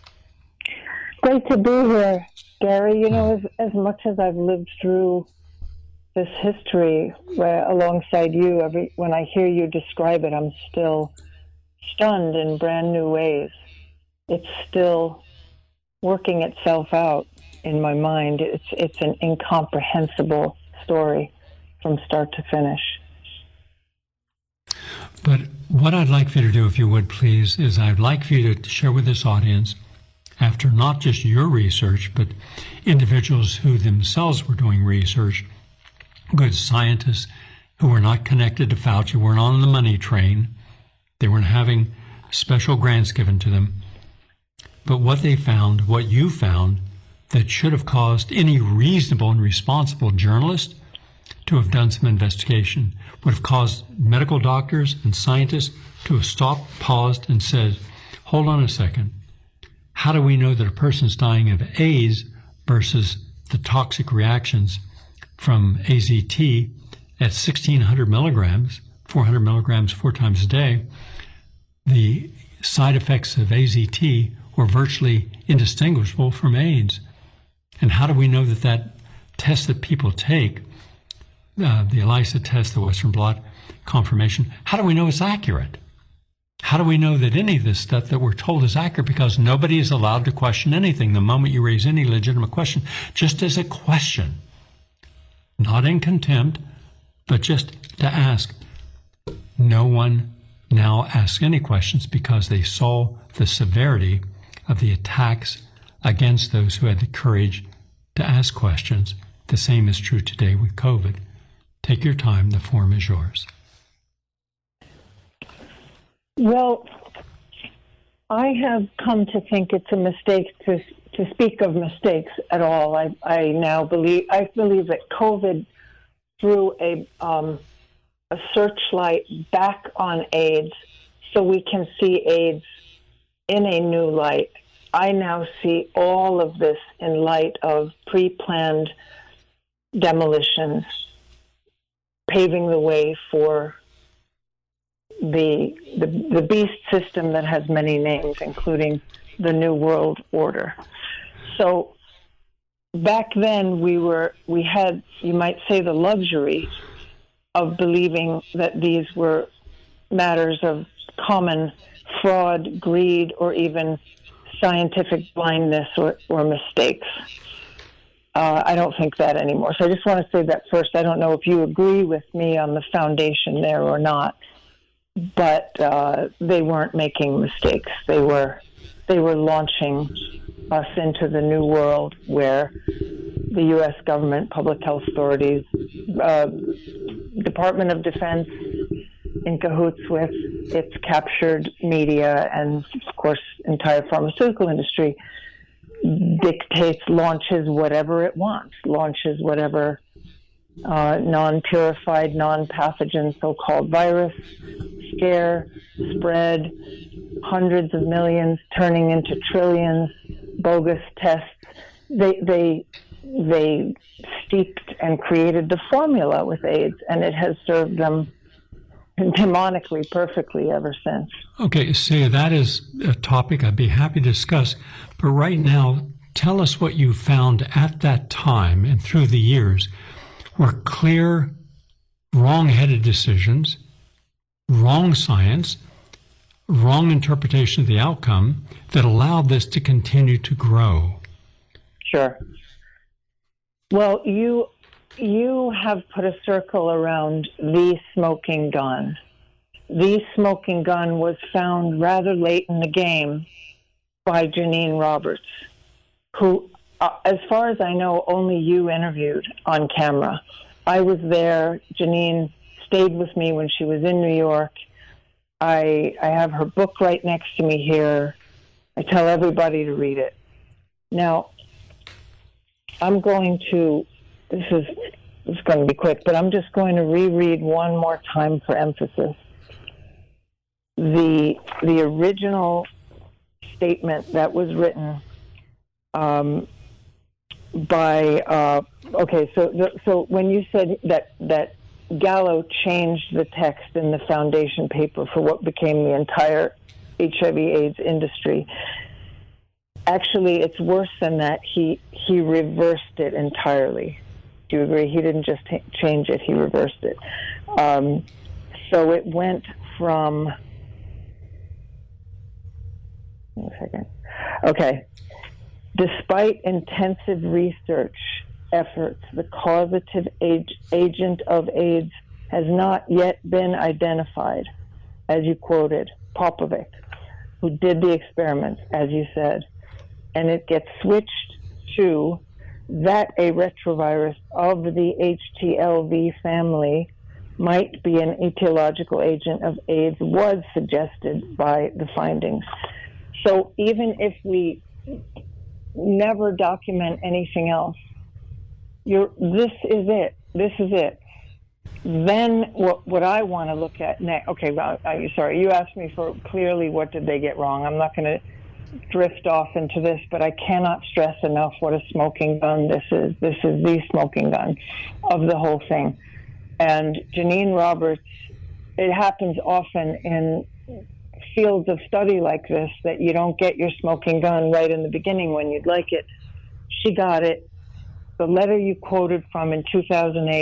Great to be here, Gary. You know, as much as I've lived through this history alongside you, when I hear you describe it, I'm still stunned in brand new ways. It's still working itself out in my mind. It's an incomprehensible story from start to finish. But what I'd like for you to do, if you would please, is I'd like for you to share with this audience, after not just your research, but individuals who themselves were doing research, good scientists who were not connected to Fauci, weren't on the money train, they weren't having special grants given to them, but what they found, what you found, that should have caused any reasonable and responsible journalist to have done some investigation, would have caused medical doctors and scientists to have stopped, paused, and said, hold on a second. How do we know that a person's dying of AIDS versus the toxic reactions from AZT at 1,600 milligrams, 400 milligrams 4 times a day? The side effects of AZT were virtually indistinguishable from AIDS. And how do we know that that test that people take the ELISA test, the Western blot confirmation, how do we know it's accurate? How do we know that any of this stuff that we're told is accurate? Because nobody is allowed to question anything the moment you raise any legitimate question, just as a question, not in contempt, but just to ask. No one now asks any questions because they saw the severity of the attacks against those who had the courage to ask questions. The same is true today with COVID. Take your time. The forum is yours. Well, I have come to think it's a mistake to speak of mistakes at all. I believe that COVID threw a searchlight back on AIDS so we can see AIDS in a new light. I now see all of this in light of pre-planned demolitions, paving the way for the beast system that has many names, including the New World Order. So back then we had, you might say, the luxury of believing that these were matters of common fraud, greed, or even scientific blindness or mistakes. I don't think that anymore. So I just want to say that first. I don't know if you agree with me on the foundation there or not, but they weren't making mistakes. They were launching us into the new world where the U.S. government, public health authorities, Department of Defense, in cahoots with its captured media and, of course, entire pharmaceutical industry, dictates, launches whatever it wants, launches whatever non-purified, non-pathogen so-called virus, scare, spread, hundreds of millions turning into trillions, bogus tests. They steeped and created the formula with AIDS, and it has served them demonically perfectly ever since. Okay, so that is a topic I'd be happy to discuss. But right now, tell us what you found at that time and through the years were clear, wrong-headed decisions, wrong science, wrong interpretation of the outcome that allowed this to continue to grow. Sure. Well, you have put a circle around the smoking gun. The smoking gun was found rather late in the game by Janine Roberts, who, as far as I know, only you interviewed on camera. I was there. Janine stayed with me when she was in New York. I have her book right next to me here. I tell everybody to read it. Now, I'm going to, it's going to be quick, but I'm just going to reread one more time for emphasis. The original statement that was written so when you said that Gallo changed the text in the foundation paper for what became the entire HIV/AIDS industry, actually, it's worse than that. He reversed it entirely. Do you agree? He didn't just change it; he reversed it. So it went from. Wait a second. Okay. Despite intensive research efforts, the causative agent of AIDS has not yet been identified, as you quoted Popovic, who did the experiments, as you said. And it gets switched to that a retrovirus of the HTLV family might be an etiological agent of AIDS was suggested by the findings. So even if we never document anything else, this is it. Then what I want to look at next, okay, well, sorry, you asked me for clearly what did they get wrong. I'm not going to drift off into this, but I cannot stress enough what a smoking gun this is. This is the smoking gun of the whole thing. And Janine Roberts, it happens often in fields of study like this that you don't get your smoking gun right in the beginning when you'd like it. She got it. The letter you quoted from in 2008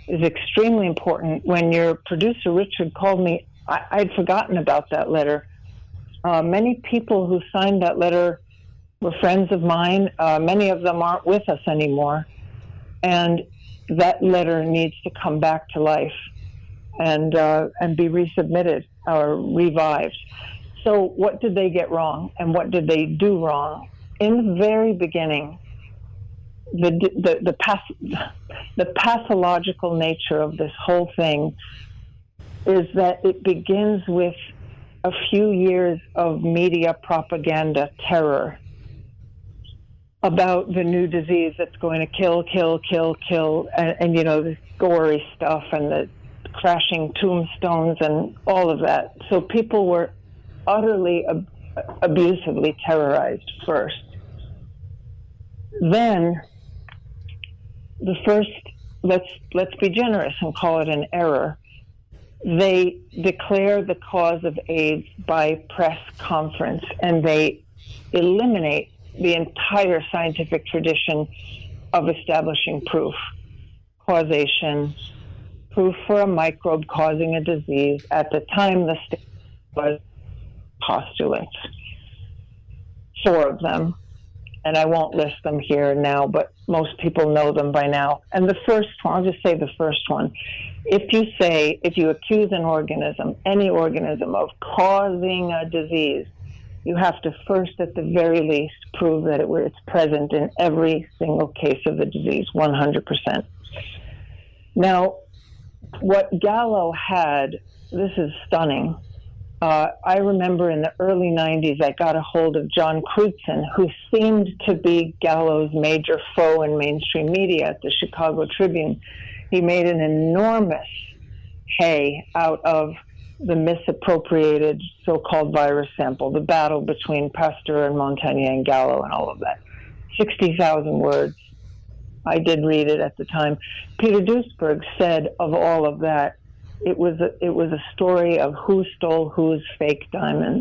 is extremely important. When your producer, Richard, called me, I'd forgotten about that letter. Many people who signed that letter were friends of mine. Many of them aren't with us anymore. And that letter needs to come back to life and be resubmitted or revived. So what did they get wrong, and what did they do wrong? In the very beginning, the pathological nature of this whole thing is that it begins with a few years of media propaganda terror about the new disease that's going to kill, and you know, the gory stuff and the crashing tombstones and all of that. So people were utterly abusively terrorized first. Then the first, let's be generous and call it an error. They declare the cause of AIDS by press conference, and they eliminate the entire scientific tradition of establishing proof, causation, proof for a microbe causing a disease. At the time, the state was postulates, 4 of them, and I won't list them here now, but most people know them by now. And the first one, I'll just say the first one. If you accuse an organism, any organism, of causing a disease, you have to first, at the very least, prove that it's present in every single case of the disease, 100%. Now, what Gallo had, this is stunning. I remember in the early 90s, I got a hold of John Crutzen, who seemed to be Gallo's major foe in mainstream media at the Chicago Tribune. He made an enormous hay out of the misappropriated so-called virus sample, the battle between Pasteur and Montagnier and Gallo and all of that. 60,000 words. I did read it at the time. Peter Duesberg said of all of that, it was a story of who stole whose fake diamonds.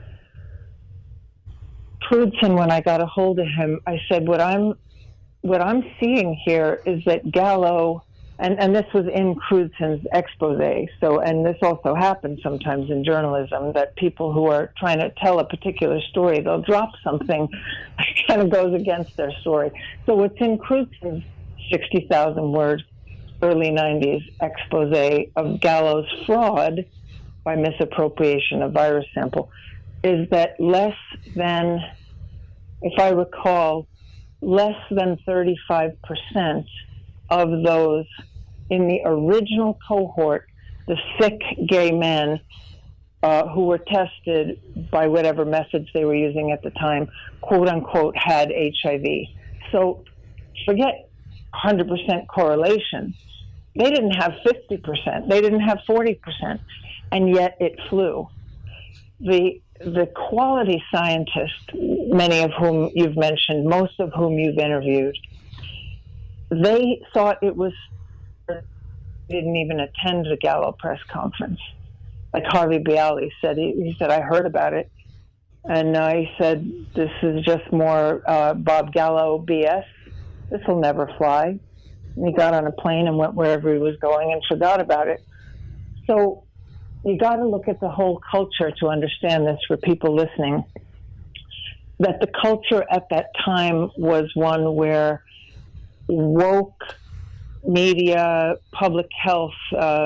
Crutzen, when I got a hold of him, I said, what I'm seeing here is that Gallo, and this was in Crutzen's expose, so, and this also happens sometimes in journalism, that people who are trying to tell a particular story, they'll drop something that kind of goes against their story. So what's in Crutzen's 60,000 word early 90s expose of Gallo's fraud by misappropriation of virus sample is that less than, if I recall, less than 35% of those in the original cohort, the sick gay men who were tested by whatever methods they were using at the time, quote unquote, had HIV. So forget 100% correlation. They didn't have 50%. They didn't have 40%. And yet it flew. The quality scientists, many of whom you've mentioned, most of whom you've interviewed, they thought it was, didn't even attend the Gallo press conference. Like Harvey Bialy said, he said, I heard about it. And he said, this is just more Bob Gallo BS. This will never fly. And he got on a plane and went wherever he was going and forgot about it. So you got to look at the whole culture to understand this for people listening, that the culture at that time was one where woke media, public health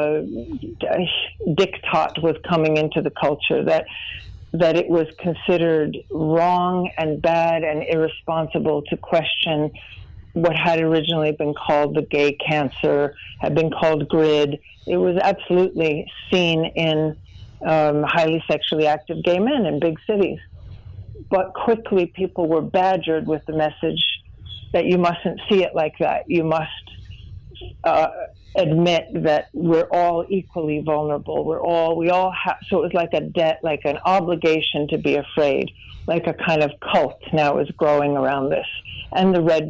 diktat was coming into the culture, that it was considered wrong and bad and irresponsible to question what had originally been called the gay cancer, had been called GRID. It was absolutely seen in highly sexually active gay men in big cities. But quickly people were badgered with the message that you mustn't see it like that. You must admit that we're all equally vulnerable. We all have, so it was like a debt, like an obligation to be afraid, like a kind of cult now is growing around this. And the red.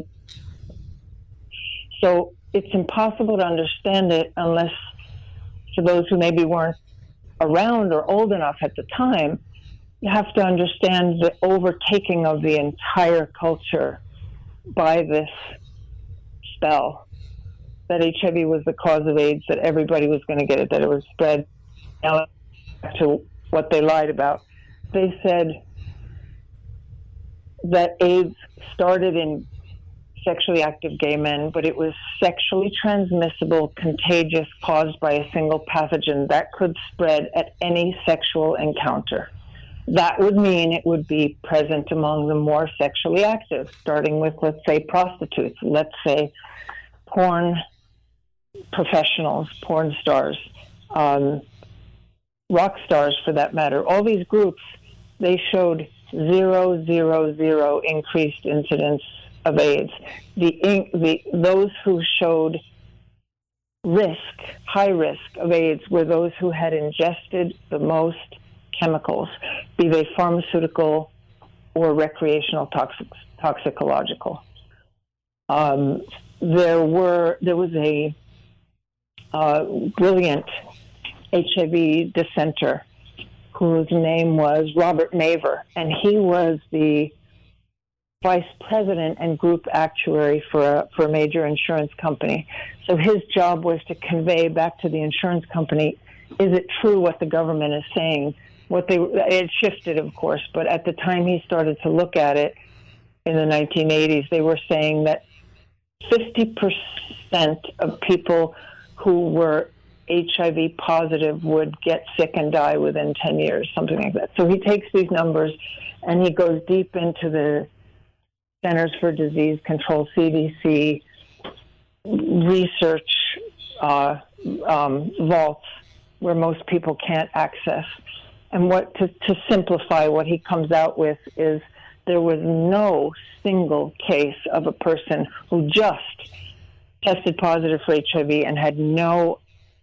So it's impossible to understand it unless, for those who maybe weren't around or old enough at the time, you have to understand the overtaking of the entire culture by this spell. that HIV was the cause of AIDS, that everybody was going to get it, that it was spread. Now, back to what they lied about. They said that AIDS started in sexually active gay men, but it was sexually transmissible, contagious, caused by a single pathogen that could spread at any sexual encounter. That would mean it would be present among the more sexually active, starting with, let's say, prostitutes, let's say porn professionals, porn stars, rock stars for that matter. All these groups, they showed 0, increased incidence of AIDS. Those who showed high risk of AIDS, were those who had ingested the most chemicals, be they pharmaceutical or recreational toxicological. There was a brilliant HIV dissenter whose name was Robert Maver, and he was the vice president and group actuary for a major insurance company. So his job was to convey back to the insurance company, is it true what the government is saying? It shifted, of course, but at the time he started to look at it in the 1980s, they were saying that 50% of people who were HIV positive would get sick and die within 10 years, something like that. So he takes these numbers and he goes deep into the Centers for Disease Control, CDC, research vaults where most people can't access. And to simplify, what he comes out with is there was no single case of a person who just tested positive for HIV and had no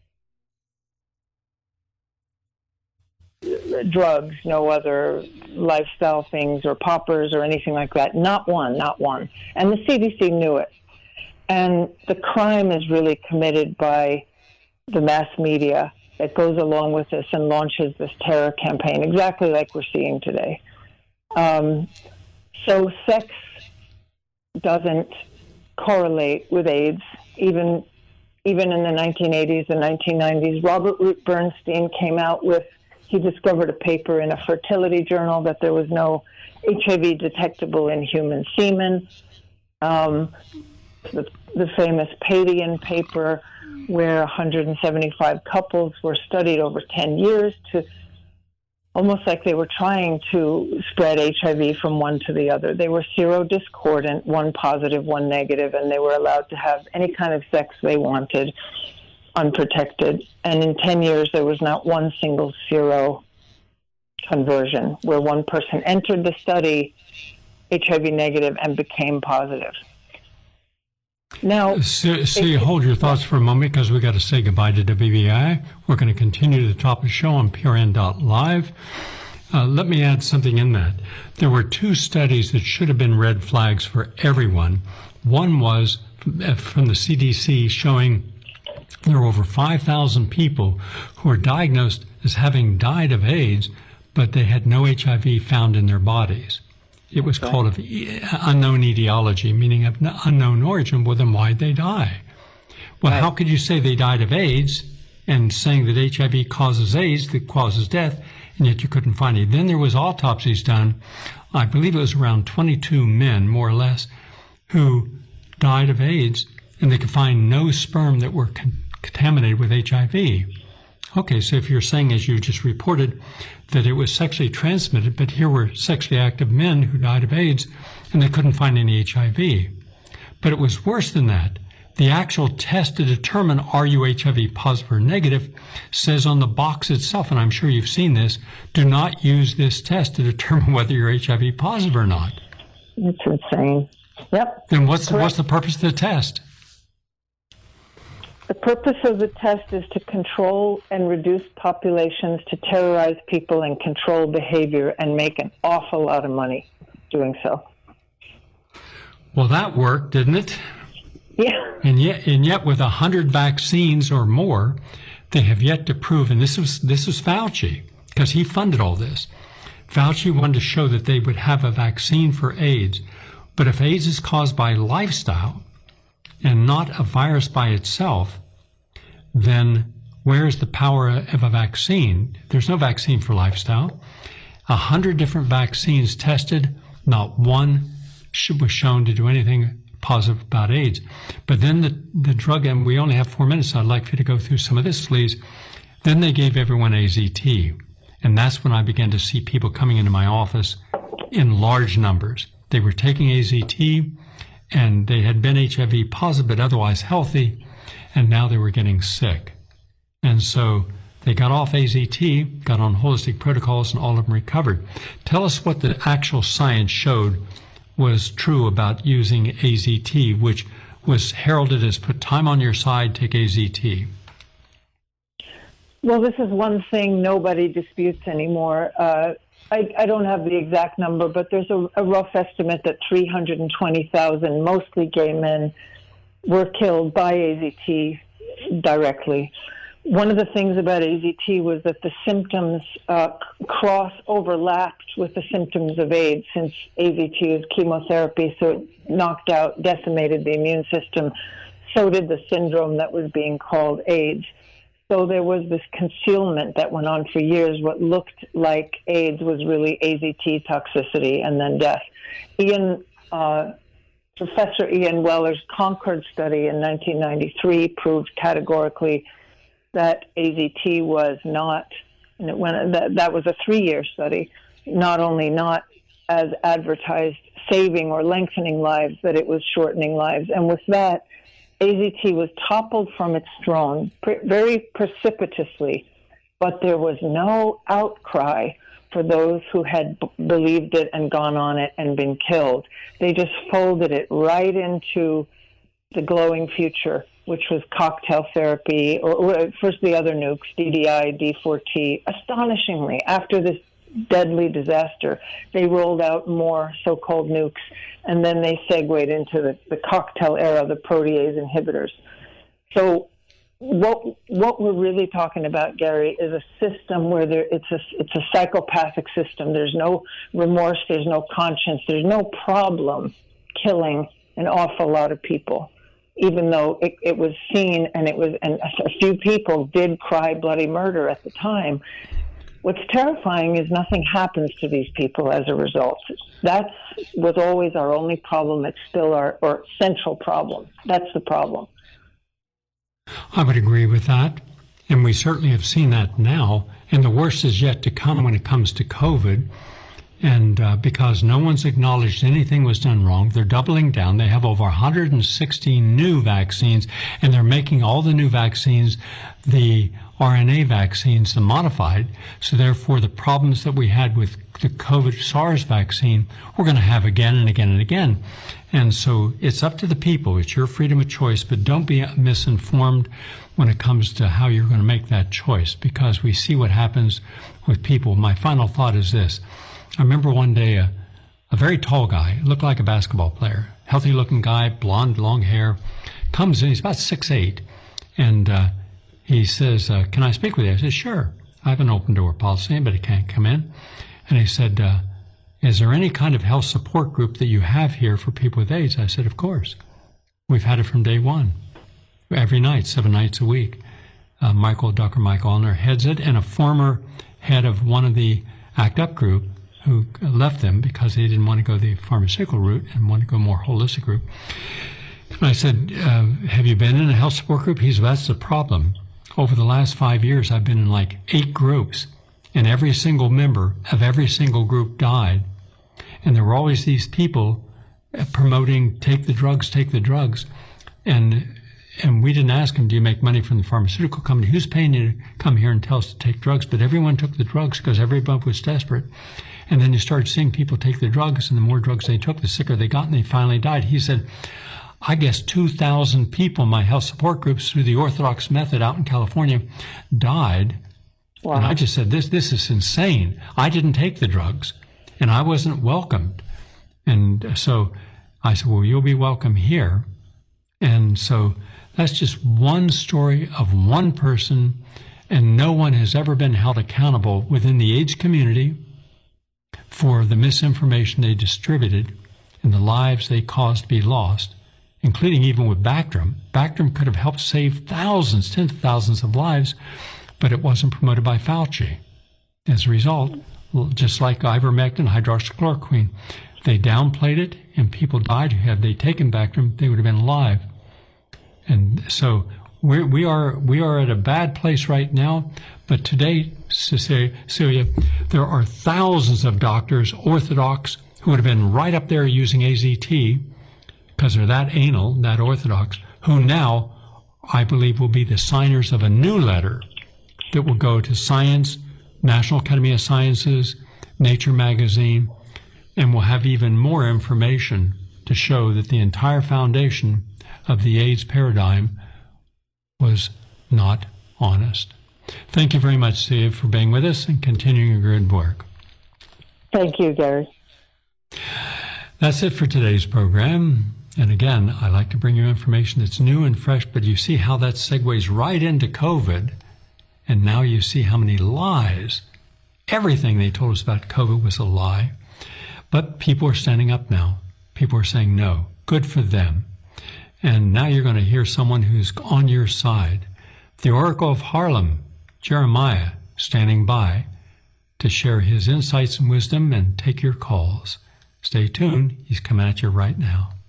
drugs, no other lifestyle things or poppers or anything like that. Not one. And the CDC knew it. And the crime is really committed by the mass media that goes along with this and launches this terror campaign, exactly like we're seeing today. So sex doesn't correlate with AIDS, even in the 1980s and 1990s. Robert Root Bernstein came out with, he discovered a paper in a fertility journal that there was no HIV detectable in human semen. The famous Padian paper, where 175 couples were studied over 10 years, to almost like they were trying to spread HIV from one to the other. They were serodiscordant, one positive, one negative, and they were allowed to have any kind of sex they wanted, unprotected. And in 10 years, there was not one single sero conversion where one person entered the study HIV negative and became positive. Now, see, hold your thoughts for a moment, because we got to say goodbye to WBI. We're going to continue the top of the show on PRN.live. Let me add something in that. There were two studies that should have been red flags for everyone. One was from the CDC showing there were over 5,000 people who were diagnosed as having died of AIDS, but they had no HIV found in their bodies. It was called of unknown etiology, meaning of unknown origin. Well, then why'd they die? Well, how could you say they died of AIDS and saying that HIV causes AIDS, that causes death, and yet you couldn't find it? Then there was autopsies done. I believe it was around 22 men, more or less, who died of AIDS, and they could find no sperm that were contaminated with HIV. Okay, so if you're saying, as you just reported, that it was sexually transmitted, but here were sexually active men who died of AIDS, and they couldn't find any HIV. But it was worse than that. The actual test to determine are you HIV positive or negative says on the box itself, and I'm sure you've seen this, do not use this test to determine whether you're HIV positive or not. It's insane. Yep. Then what's the purpose of the test? The purpose of the test is to control and reduce populations, to terrorize people and control behavior, and make an awful lot of money doing so. Well, that worked, didn't it? Yeah. And yet with 100 vaccines or more, they have yet to prove, and this was Fauci, because he funded all this. Fauci wanted to show that they would have a vaccine for AIDS, but if AIDS is caused by lifestyle, and not a virus by itself, then where's the power of a vaccine? There's no vaccine for lifestyle. 100 different vaccines tested, not one was shown to do anything positive about AIDS. But then the drug, and we only have 4 minutes, so I'd like for you to go through some of this, please. Then they gave everyone AZT. And that's when I began to see people coming into my office in large numbers. They were taking AZT, and they had been HIV positive, but otherwise healthy, and now they were getting sick. And so they got off AZT, got on holistic protocols, and all of them recovered. Tell us what the actual science showed was true about using AZT, which was heralded as put time on your side, take AZT. Well, this is one thing nobody disputes anymore. I don't have the exact number, but there's a rough estimate that 320,000, mostly gay men, were killed by AZT directly. One of the things about AZT was that the symptoms overlapped with the symptoms of AIDS, since AZT is chemotherapy, so it knocked out, decimated the immune system. So did the syndrome that was being called AIDS. So there was this concealment that went on for years. What looked like AIDS was really AZT toxicity and then death. Professor Ian Weller's Concord study in 1993 proved categorically that AZT was not, and that was a 3-year study, not only not as advertised saving or lengthening lives, that it was shortening lives. And with that, AZT was toppled from its throne very precipitously, but there was no outcry for those who had believed it and gone on it and been killed. They just folded it right into the glowing future, which was cocktail therapy, or first the other nukes, DDI, D4T. Astonishingly, after this deadly disaster, they rolled out more so-called nukes, and then they segued into the cocktail era, the protease inhibitors. So what we're really talking about, Gary, is a system where it's a psychopathic system. There's no remorse, there's no conscience, there's no problem killing an awful lot of people, even though it was seen, and a few people did cry bloody murder at the time. What's terrifying is nothing happens to these people as a result. That was always our only problem. It's still our central problem. That's the problem. I would agree with that. And we certainly have seen that now. And the worst is yet to come when it comes to COVID. And because no one's acknowledged anything was done wrong, they're doubling down. They have over 160 new vaccines, and they're making all the new vaccines the RNA vaccines, the modified. So therefore, the problems that we had with the COVID SARS vaccine, we're going to have again and again and again. And so it's up to the people. It's your freedom of choice, but don't be misinformed when it comes to how you're going to make that choice, because we see what happens with people. My final thought is this. I remember one day a very tall guy, looked like a basketball player, healthy-looking guy, blonde, long hair, comes in. He's about 6'8", and he says, can I speak with you? I said, sure. I have an open door policy. Anybody can't come in. And he said, is there any kind of health support group that you have here for people with AIDS? I said, of course. We've had it from day one, every night, 7 nights a week. Dr. Michael Allner heads it, and a former head of one of the ACT UP group who left them because they didn't want to go the pharmaceutical route and want to go more holistic route. And I said, have you been in a health support group? He said, that's the problem. Over the last 5 years, I've been in like 8 groups, and every single member of every single group died. And there were always these people promoting, take the drugs. And we didn't ask them, do you make money from the pharmaceutical company? Who's paying you to come here and tell us to take drugs? But everyone took the drugs because everybody was desperate. And then you started seeing people take the drugs, and the more drugs they took, the sicker they got, and they finally died. He said, I guess 2,000 people in my health support groups through the Orthodox method out in California died. Wow. And I just said, this is insane. I didn't take the drugs, and I wasn't welcomed. And so I said, well, you'll be welcome here. And so that's just one story of one person, and no one has ever been held accountable within the AIDS community for the misinformation they distributed and the lives they caused to be lost. including even with Bactrim. Bactrim could have helped save thousands, tens of thousands of lives, but it wasn't promoted by Fauci. As a result, just like ivermectin, hydroxychloroquine, they downplayed it, and people died who, had they taken Bactrim, they would have been alive. And so we are at a bad place right now. But today, Celia, there are thousands of doctors, Orthodox, who would have been right up there using AZT because they're that anal, that Orthodox, who now, I believe, will be the signers of a new letter that will go to Science, National Academy of Sciences, Nature magazine, and will have even more information to show that the entire foundation of the AIDS paradigm was not honest. Thank you very much, Steve, for being with us and continuing your good work. Thank you, Gary. That's it for today's program. And again, I like to bring you information that's new and fresh, but you see how that segues right into COVID. And now you see how many lies. Everything they told us about COVID was a lie. But people are standing up now. People are saying no. Good for them. And now you're going to hear someone who's on your side. The Oracle of Harlem, Jeremiah, standing by to share his insights and wisdom and take your calls. Stay tuned. He's coming at you right now.